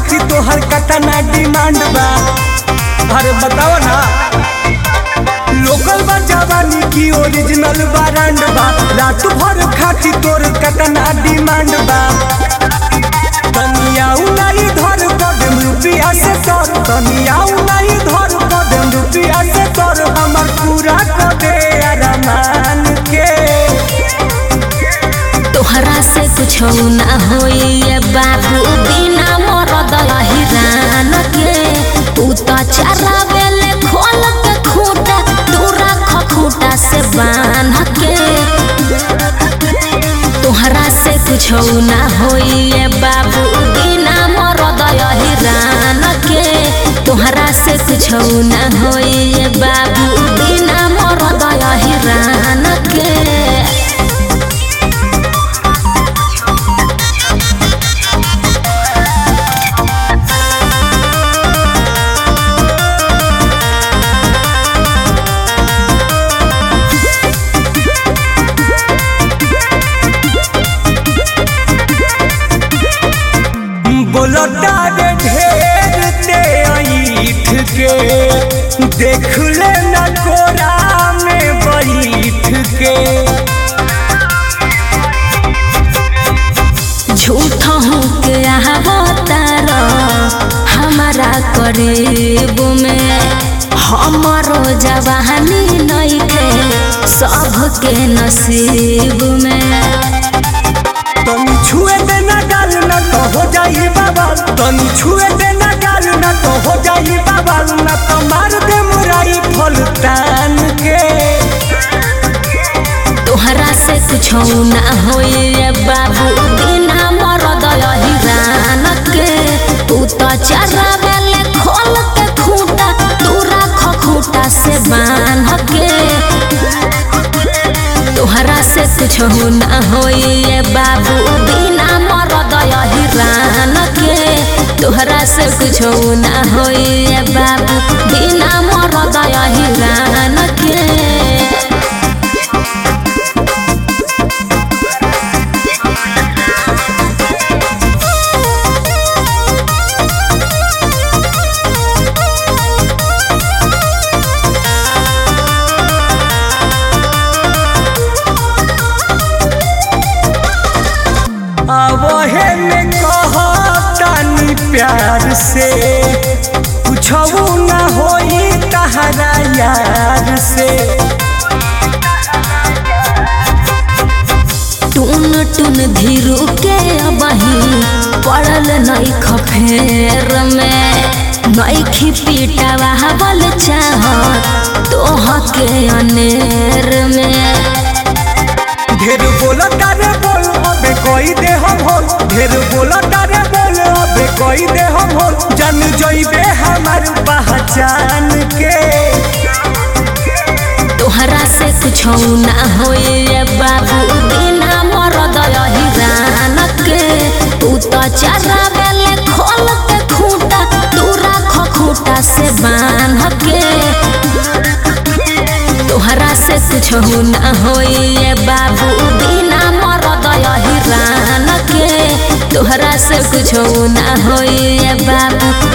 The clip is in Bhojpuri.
खाती तोहर कतना डिमांड बा। अरे बताओ ना, लोकल बा जवानी की ओरिजिनल ब्रांड बा। रात भर खाती तोर कतना डिमांड बा। तनिया उनाई धर कदम रुपया से तोर, तनिया उनाई धर कदम रुपया से तोर। हमर पूरा कर दे अरमान के। तोहरा से कुछ ना होई बाबू बिना मरद हिरान के। तू तो चरावेले खोल के खूंटा, तू रख खूंटा से बांध के। तोहरा से कुछ ना होई बाबू बिना मरद हिरान के। तोहरा से कुछ ना होई बाबू बिना मरद हिरान के। बोलता रे ढेर ते ऐठ के, देख ले न कोरा में बैठ के। झूठ हूँ के अवतार हमारा करीब में। हमारो जवानी नइखे सबके नसीब में। तनी छुए देना गाल न तो हो जाई बवाल, तनी छुए देना गाल न तो हो जाई बवाल। न तो मार दे मुराई फल तान के। तोहरा से कुछ ना होई बाबू बिना मरद हिरान के। तू तो चरावेले खोल के खूंटा, तू रख खूंटा से बांध के। तोहरा से कुछ ना होई बाबू बिना मरद हिरान के। तोहरा से कुछ ना होई बाबू बिना मरद हिरान के। आवहे में कहतानी प्यार से, कुछऊ ना होई तहरा यार से। टून टून धीरू के अबही पड़ल नई खफेर में। नईखी पीटावा बल चाहत तोह के अनेर में। ढेर बोलता रे बोल अबे कोई दे हम होल, ढेर बोलता रे बोल अबे कोई दे हम होल। जन जइबे हमार पहचान के। तोहरा से कुछ ना होई बाबू बिना मरद हिरान के। तू तो चरावेले खोल के खूंटा, तू रख खूंटा से बांध के। तोहरा से कुछ ना होई बाबू बिना मरद हिरान के। तोहरा से कुछ ना होई बाबू